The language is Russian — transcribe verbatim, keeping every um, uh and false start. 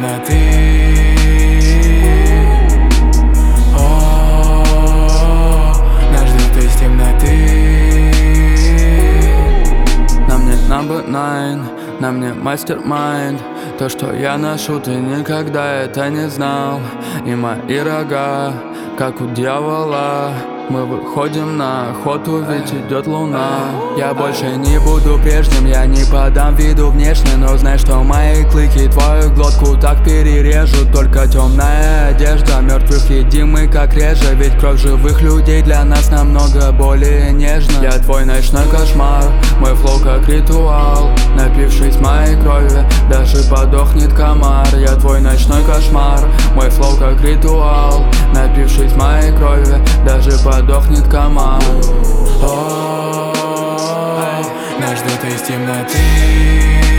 темноты. О, нас ждет из темноты. На мне number nine, на мне мастер-майнд. То, что я ношу, ты никогда это не знал. И мои рога, как у дьявола. Мы выходим на охоту, ведь идет луна. Я больше не буду прежним, я не подам виду внешне. Но знай, что мои клыки твою глотку так перережут. Только темная одежда мертвых едимы как реже. Ведь кровь живых людей для нас намного более нежна. Я твой ночной кошмар, мой флоу как ритуал. Напившись моей крови, даже подохнет комар. Я твой ночной кошмар, мой флоу как ритуал. Напившись моей крови, даже подохнет комар. О, нас ждет из темноты.